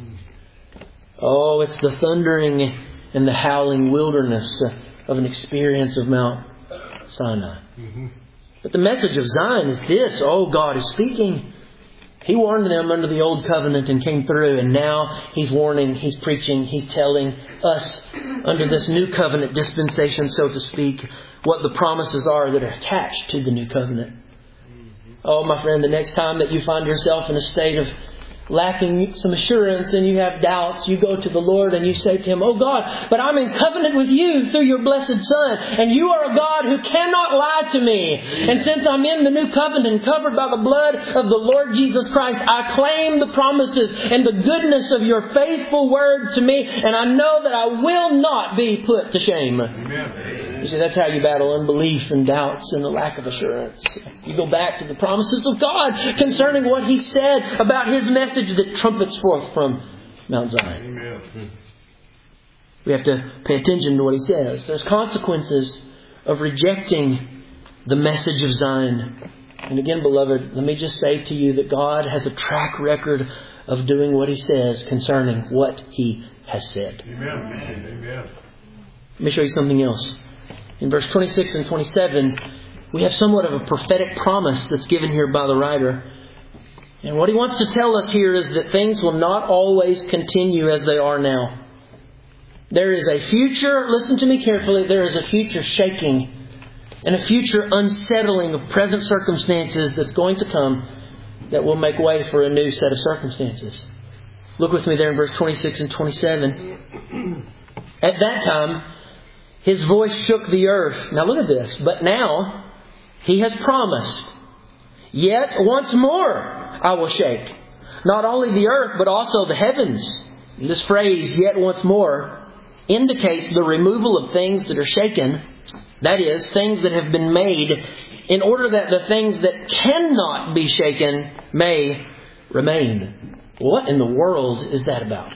Oh, it's the thundering and the howling wilderness of an experience of Mount Sinai. But the message of Zion is this. Oh, God is speaking. He warned them under the Old Covenant and came through. And now He's warning, He's preaching, He's telling us under this New Covenant dispensation, so to speak, what the promises are that are attached to the New Covenant. Oh, my friend, the next time that you find yourself in a state of lacking some assurance and you have doubts, you go to the Lord and you say to Him, oh God, but I'm in covenant with You through Your blessed Son, and You are a God who cannot lie to me. And since I'm in the new covenant covered by the blood of the Lord Jesus Christ, I claim the promises and the goodness of Your faithful word to me, and I know that I will not be put to shame. Amen. You see, that's how you battle unbelief and doubts and the lack of assurance. You go back to the promises of God concerning what He said about His message that trumpets forth from Mount Zion. Amen. We have to pay attention to what He says. There's consequences of rejecting the message of Zion. And again, beloved, let me just say to you that God has a track record of doing what He says concerning what He has said. Amen. Amen. Let me show you something else. In verse 26 and 27, we have somewhat of a prophetic promise that's given here by the writer. And what he wants to tell us here is that things will not always continue as they are now. There is a future, listen to me carefully, there is a future shaking and a future unsettling of present circumstances that's going to come that will make way for a new set of circumstances. Look with me there in verse 26 and 27. At that time, His voice shook the earth. Now look at this. But now He has promised, yet once more I will shake not only the earth but also the heavens. This phrase, yet once more, indicates the removal of things that are shaken. That is, things that have been made in order that the things that cannot be shaken may remain. What in the world is that about?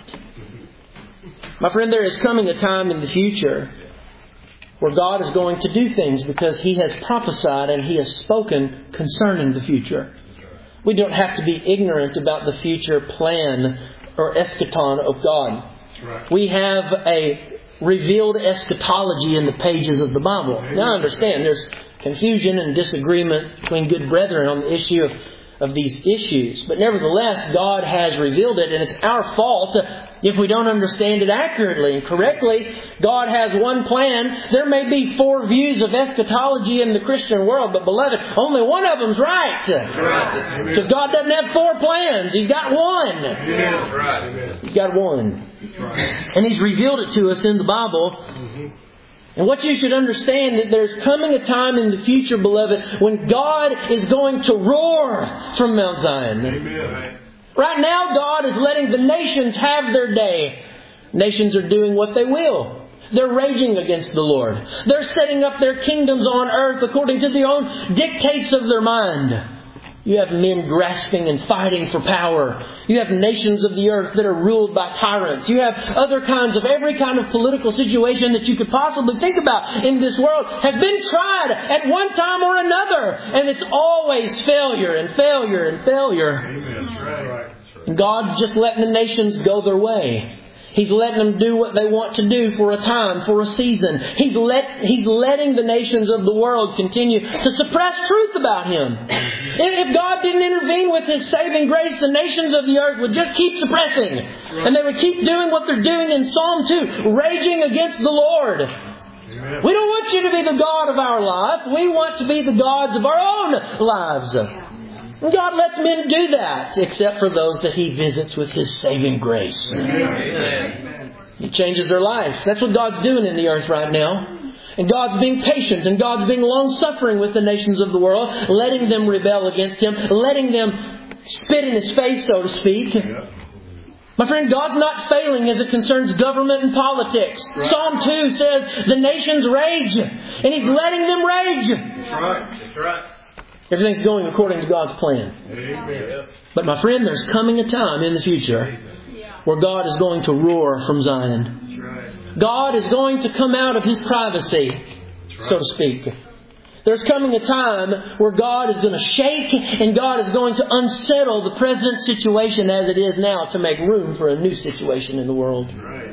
My friend, there is coming a time in the future where God is going to do things because He has prophesied and He has spoken concerning the future. We don't have to be ignorant about the future plan or eschaton of God. We have a revealed eschatology in the pages of the Bible. Now I understand there's confusion and disagreement between good brethren on the issue of these issues. But nevertheless, God has revealed it, and it's our fault if we don't understand it accurately and correctly. God has one plan. There may be 4 views of eschatology in the Christian world, but beloved, only one of them's right. Because God doesn't have 4 plans. He's got one. He's got one. And He's revealed it to us in the Bible. And what you should understand that there's coming a time in the future, beloved, when God is going to roar from Mount Zion. Amen. Right now, God is letting the nations have their day. Nations are doing what they will. They're raging against the Lord. They're setting up their kingdoms on earth according to the own dictates of their mind. You have men grasping and fighting for power. You have nations of the earth that are ruled by tyrants. You have other kinds of every kind of political situation that you could possibly think about in this world have been tried at one time or another. And it's always failure and failure and failure. Amen. And God's just letting the nations go their way. He's letting them do what they want to do for a time, for a season. He's letting the nations of the world continue to suppress truth about Him. If God didn't intervene with His saving grace, the nations of the earth would just keep suppressing. And they would keep doing what they're doing in Psalm 2, raging against the Lord. Amen. We don't want you to be the God of our life. We want to be the gods of our own lives. And God lets men do that, except for those that He visits with His saving grace. Amen. He changes their life. That's what God's doing in the earth right now. And God's being patient and God's being long-suffering with the nations of the world, letting them rebel against Him, letting them spit in His face, so to speak. My friend, God's not failing as it concerns government and politics. Right. Psalm 2 says the nations rage, and He's letting them rage. That's right. That's right. Everything's going according to God's plan. Amen. But my friend, there's coming a time in the future where God is going to roar from Zion. God is going to come out of His privacy, so to speak. There's coming a time where God is going to shake and God is going to unsettle the present situation as it is now to make room for a new situation in the world.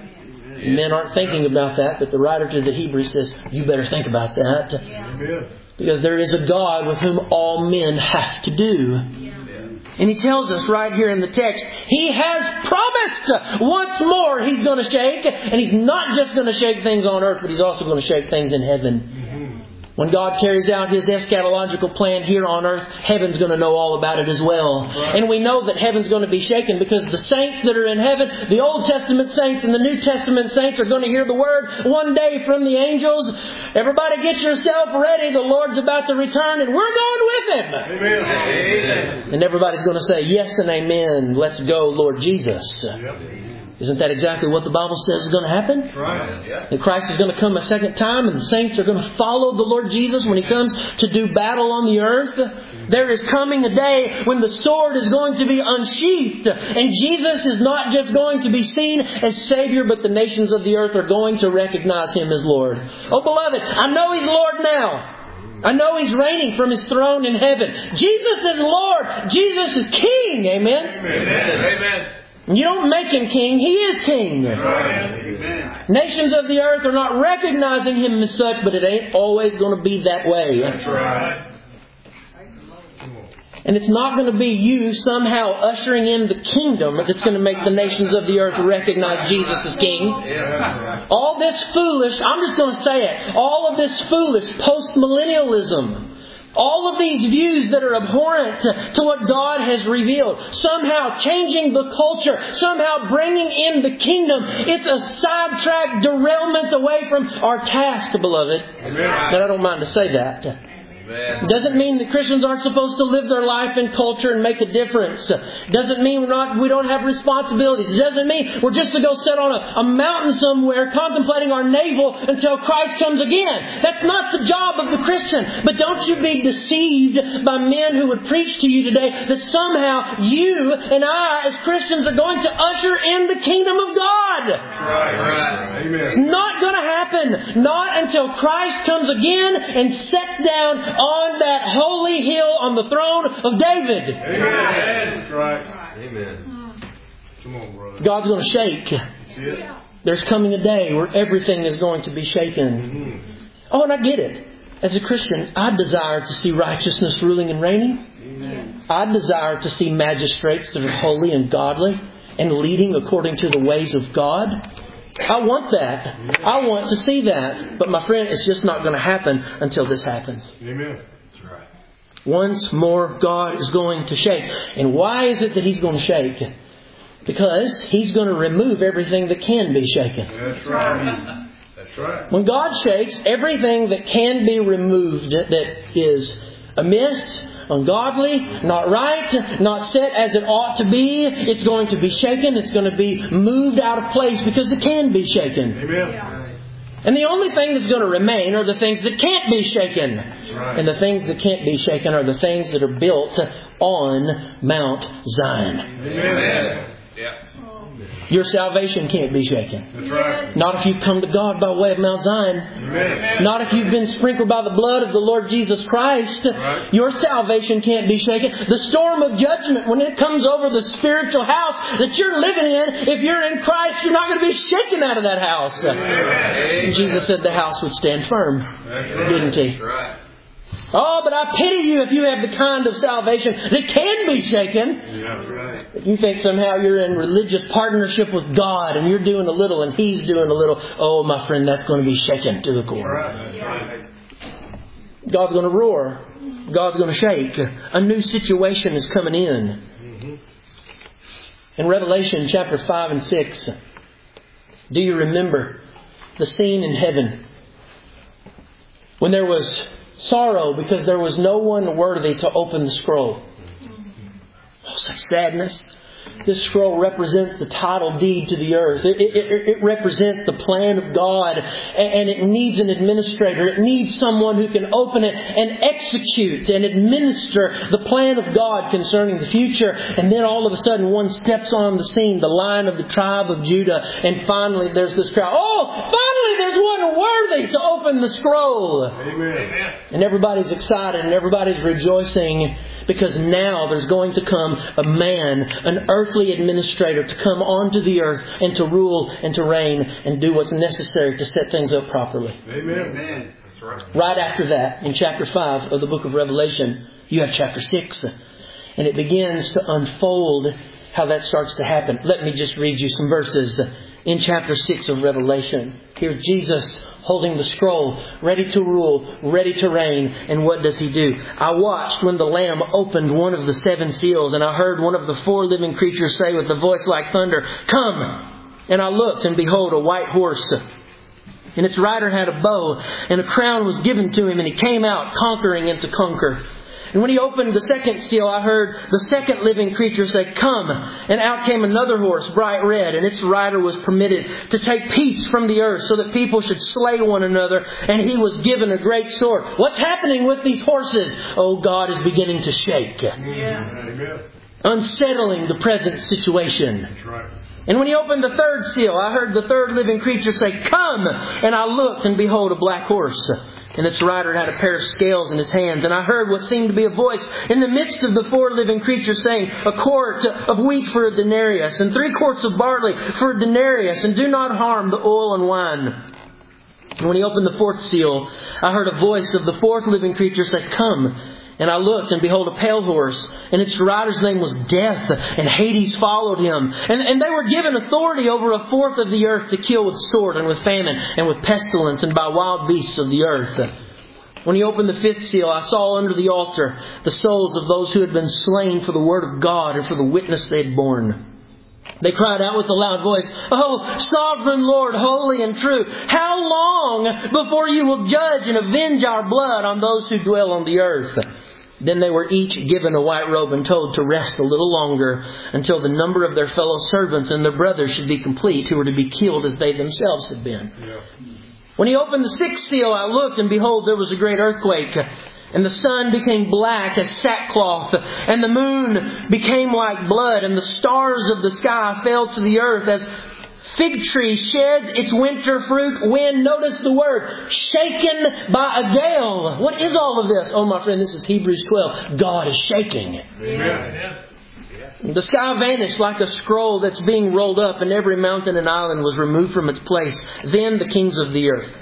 Men aren't thinking about that, but the writer to the Hebrews says, you better think about that. Amen. Because there is a God with whom all men have to do. And He tells us right here in the text, He has promised once more He's going to shake. And He's not just going to shake things on earth, but He's also going to shake things in heaven. When God carries out His eschatological plan here on earth, heaven's going to know all about it as well. Right. And we know that heaven's going to be shaken because the saints that are in heaven, the Old Testament saints and the New Testament saints are going to hear the word one day from the angels. Everybody get yourself ready. The Lord's about to return and we're going with Him. Amen. Amen. And everybody's going to say, yes and amen. Let's go, Lord Jesus. Yep. Isn't that exactly what the Bible says is going to happen? Right. And Christ is going to come a second time and the saints are going to follow the Lord Jesus when He comes to do battle on the earth. There is coming a day when the sword is going to be unsheathed and Jesus is not just going to be seen as Savior, but the nations of the earth are going to recognize Him as Lord. Oh, beloved, I know He's Lord now. I know He's reigning from His throne in heaven. Jesus is Lord. Jesus is King. Amen? Amen. Amen. You don't make Him king. He is king. Amen. Nations of the earth are not recognizing Him as such, but it ain't always going to be that way. That's right. And it's not going to be you somehow ushering in the kingdom that's going to make the nations of the earth recognize Jesus as king. All this foolish, I'm just going to say it, all of this foolish post-millennialism, all of these views that are abhorrent to what God has revealed, somehow changing the culture, somehow bringing in the kingdom, it's a sidetrack derailment away from our task, beloved. Amen. And I don't mind to say that. It doesn't mean that Christians aren't supposed to live their life in culture and make a difference. It doesn't mean we don't have responsibilities. It doesn't mean we're just to go sit on a mountain somewhere contemplating our navel until Christ comes again. That's not the job of the Christian. But don't you be deceived by men who would preach to you today that somehow you and I as Christians are going to usher in the kingdom of God. Right. Amen. It's not going to happen. Not until Christ comes again and sets down on that holy hill on the throne of David. Amen. That's right. Amen. Come on, brother. God's going to shake. Yeah. There's coming a day where everything is going to be shaken. Oh, and I get it. As a Christian, I desire to see righteousness ruling and reigning. Amen. I desire to see magistrates that are holy and godly and leading according to the ways of God. I want that. I want to see that. But my friend, it's just not going to happen until this happens. Amen. That's right. Once more, God is going to shake. And why is it that He's going to shake? Because He's going to remove everything that can be shaken. That's right. That's right. When God shakes, everything that can be removed that is amiss, ungodly, not right, not set as it ought to be, it's going to be shaken. It's going to be moved out of place because it can be shaken. Amen. And the only thing that's going to remain are the things that can't be shaken. Right. And the things that can't be shaken are the things that are built on Mount Zion. Amen. Yeah. Your salvation can't be shaken. That's right. Not if you come to God by way of Mount Zion. Amen. Not if you've been sprinkled by the blood of the Lord Jesus Christ. Right. Your salvation can't be shaken. The storm of judgment, when it comes over the spiritual house that you're living in, if you're in Christ, you're not going to be shaken out of that house. Amen. And Jesus said the house would stand firm. That's right. Didn't He? That's right. Oh, but I pity you if you have the kind of salvation that can be shaken. Yeah, that's right. If you think somehow you're in religious partnership with God and you're doing a little and He's doing a little, oh, my friend, that's going to be shaken to the core. Right. That's right. God's going to roar. God's going to shake. A new situation is coming in. Mm-hmm. In Revelation chapter 5 and 6, do you remember the scene in heaven when there was sorrow because there was no one worthy to open the scroll? Oh, such sadness. This scroll represents the title deed to the earth. It represents the plan of God. And it needs an administrator. It needs someone who can open it and execute and administer the plan of God concerning the future. And then all of a sudden one steps on the scene, the Lion of the tribe of Judah. And finally there's this crowd. Oh, finally there's one worthy to open the scroll. Amen. And everybody's excited and everybody's rejoicing because now there's going to come a man, an earthly administrator, to come onto the earth and to rule and to reign and do what's necessary to set things up properly. Amen. That's right. Right after that, in chapter 5 of the book of Revelation, you have chapter 6. And it begins to unfold how that starts to happen. Let me just read you some verses in chapter 6 of Revelation. Here's Jesus holding the scroll, ready to rule, ready to reign. And what does He do? I watched when the Lamb opened one of the 7 seals, and I heard one of the 4 living creatures say with a voice like thunder, "Come!" And I looked, and behold, a white horse. And its rider had a bow, and a crown was given to him, and he came out conquering and to conquer. And when he opened the 2nd seal, I heard the 2nd living creature say, "Come!" And out came another horse, bright red, and its rider was permitted to take peace from the earth so that people should slay one another. And he was given a great sword. What's happening with these horses? Oh, God is beginning to shake. Amen. Unsettling the present situation. That's right. And when he opened the 3rd seal, I heard the 3rd living creature say, "Come!" And I looked, and behold, a black horse. And its rider had a pair of scales in his hands. And I heard what seemed to be a voice in the midst of the 4 living creatures saying, "A quart of wheat for a denarius, and 3 quarts of barley for a denarius, and do not harm the oil and wine." And when he opened the 4th seal, I heard a voice of the 4th living creature say, "Come." And I looked, and behold, a pale horse, and its rider's name was Death, and Hades followed him. And they were given authority over 1/4 of the earth to kill with sword, and with famine, and with pestilence, and by wild beasts of the earth. When he opened the 5th seal, I saw under the altar the souls of those who had been slain for the word of God and for the witness they had borne. They cried out with a loud voice, "Oh, sovereign Lord, holy and true, how long before you will judge and avenge our blood on those who dwell on the earth?" Then they were each given a white robe and told to rest a little longer until the number of their fellow servants and their brothers should be complete, who were to be killed as they themselves had been. Yeah. When he opened the sixth seal, I looked, and behold, there was a great earthquake. And the sun became black as sackcloth, and the moon became like blood, and the stars of the sky fell to the earth as fig tree sheds its winter fruit when, notice the word, shaken by a gale. What is all of this? Oh, my friend, this is Hebrews 12. God is shaking. Amen. The sky vanished like a scroll that's being rolled up, and every mountain and island was removed from its place. Then the kings of the earth,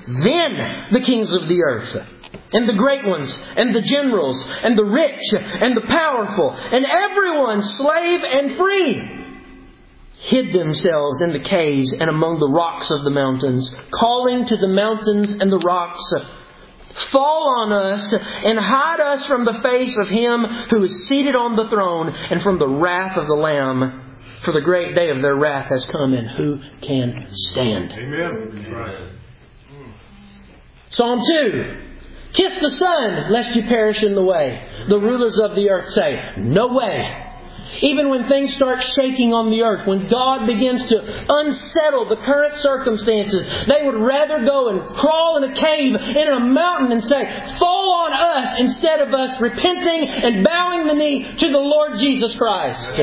and the great ones, and the generals, and the rich, and the powerful, and everyone, slave and free, hid themselves in the caves and among the rocks of the mountains, calling to the mountains and the rocks, "Fall on us and hide us from the face of Him who is seated on the throne and from the wrath of the Lamb. For the great day of their wrath has come, and who can stand?" Amen. Right. Psalm 2. "Kiss the Son, lest you perish in the way. The rulers of the earth say, no way." Even when things start shaking on the earth, when God begins to unsettle the current circumstances, they would rather go and crawl in a cave in a mountain and say, "Fall on us," instead of us repenting and bowing the knee to the Lord Jesus Christ.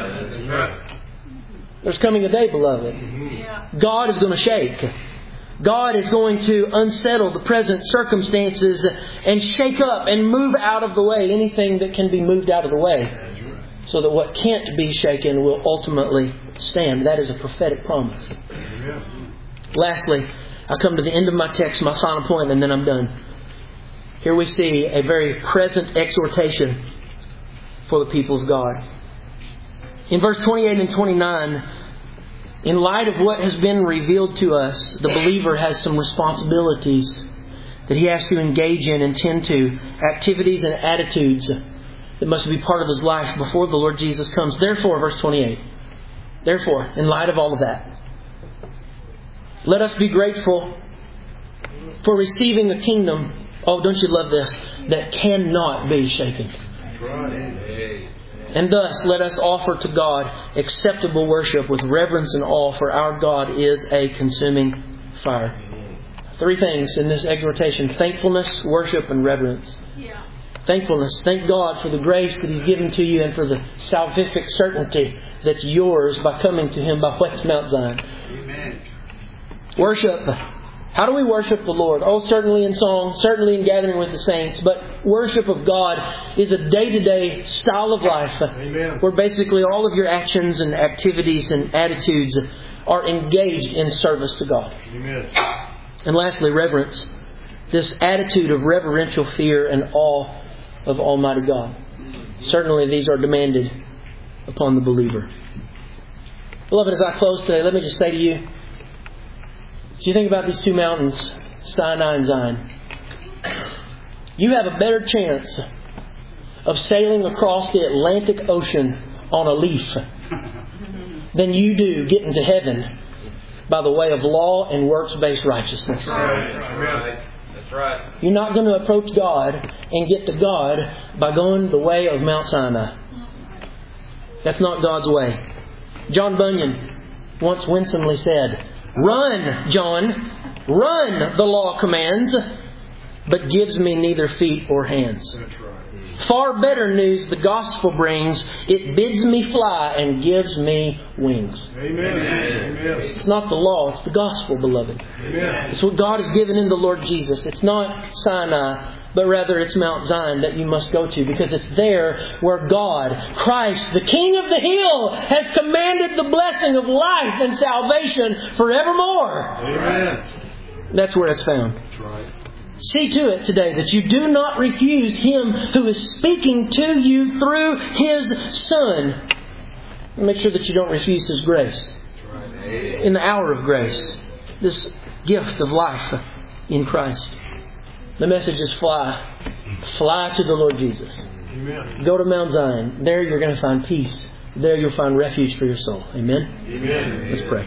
There's coming a day, beloved. God is going to shake. God is going to unsettle the present circumstances and shake up and move out of the way anything that can be moved out of the way, so that what can't be shaken will ultimately stand. That is a prophetic promise. Lastly, I come to the end of my text, my final point, and then I'm done. Here we see a very present exhortation for the people of God. In verse 28 and 29, in light of what has been revealed to us, the believer has some responsibilities that he has to engage in and tend to, activities and attitudes that must be part of his life before the Lord Jesus comes. Therefore, verse 28, therefore, in light of all of that, let us be grateful for receiving a kingdom, oh, don't you love this, that cannot be shaken. And thus, let us offer to God acceptable worship with reverence and awe, for our God is a consuming fire. 3 things in this exhortation: thankfulness, worship, and reverence. Thankfulness. Thank God for the grace that He's given to you and for the salvific certainty that's yours by coming to Him by way of Mount Zion. Amen. Worship. How do we worship the Lord? Oh, certainly in song, certainly in gathering with the saints. But worship of God is a day-to-day style of life. Amen. Where basically all of your actions and activities and attitudes are engaged in service to God. Amen. And lastly, reverence. This attitude of reverential fear and awe of Almighty God. Certainly these are demanded upon the believer. Beloved, as I close today, let me just say to you, as you think about these 2 mountains, Sinai and Zion, you have a better chance of sailing across the Atlantic Ocean on a leaf than you do getting to heaven by the way of law and works-based righteousness. That's right. You're not going to approach God and get to God by going the way of Mount Sinai. That's not God's way. John Bunyan once winsomely said, "Run, John, run, the law commands, but gives me neither feet or hands. That's right. Far better news the gospel brings. It bids me fly and gives me wings." Amen. Amen. It's not the law, it's the gospel, beloved. Amen. It's what God has given in the Lord Jesus. It's not Sinai, but rather it's Mount Zion that you must go to, because it's there where God, Christ, the King of the Hill, has commanded the blessing of life and salvation forevermore. Amen. That's where it's found. That's right. See to it today that you do not refuse Him who is speaking to you through His Son. Make sure that you don't refuse His grace. In the hour of grace, this gift of life in Christ. The message is fly. Fly to the Lord Jesus. Amen. Go to Mount Zion. There you're going to find peace There you'll find refuge for your soul. Amen? Amen. Let's pray.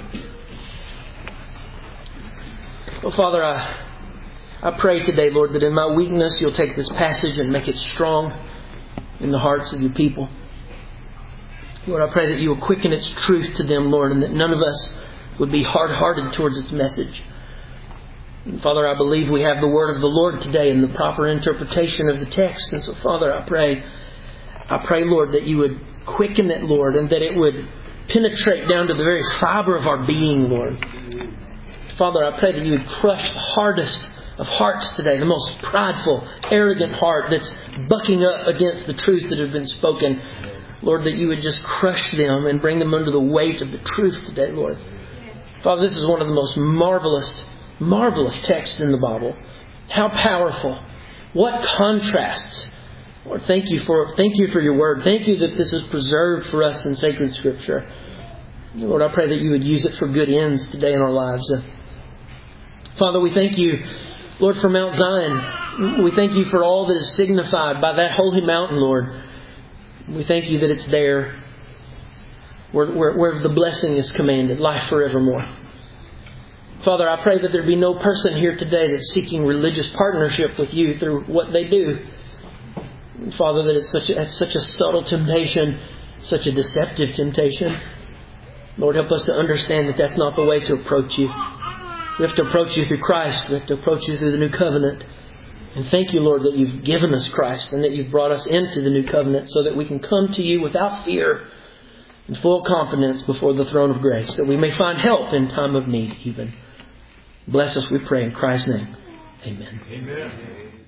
Well, Father, I pray today, Lord, that in my weakness you'll take this passage and make it strong in the hearts of your people. Lord, I pray that you will quicken its truth to them, Lord, and that none of us would be hard-hearted towards its message. And Father, I believe we have the word of the Lord today and the proper interpretation of the text. And so, Father, I pray, Lord, that you would quicken it, Lord, and that it would penetrate down to the very fiber of our being, Lord. Father, I pray that you would crush the hardest of hearts today, the most prideful, arrogant heart that's bucking up against the truths that have been spoken. Lord, that you would just crush them and bring them under the weight of the truth today, Lord. Father, this is one of the most marvelous texts in the Bible. How powerful. What contrasts. Lord, thank you for your word. Thank you that this is preserved for us in sacred Scripture. Lord, I pray that you would use it for good ends today in our lives. Father, we thank you, Lord, for Mount Zion. We thank you for all that is signified by that holy mountain, Lord. We thank you that it's there where the blessing is commanded, life forevermore. Father, I pray that there be no person here today that's seeking religious partnership with you through what they do. Father, that it's such a subtle temptation, such a deceptive temptation. Lord, help us to understand that that's not the way to approach you. We have to approach you through Christ. We have to approach you through the new covenant. And thank you, Lord, that you've given us Christ and that you've brought us into the new covenant so that we can come to you without fear and full confidence before the throne of grace, that we may find help in time of need even. Bless us, we pray, in Christ's name. Amen. Amen.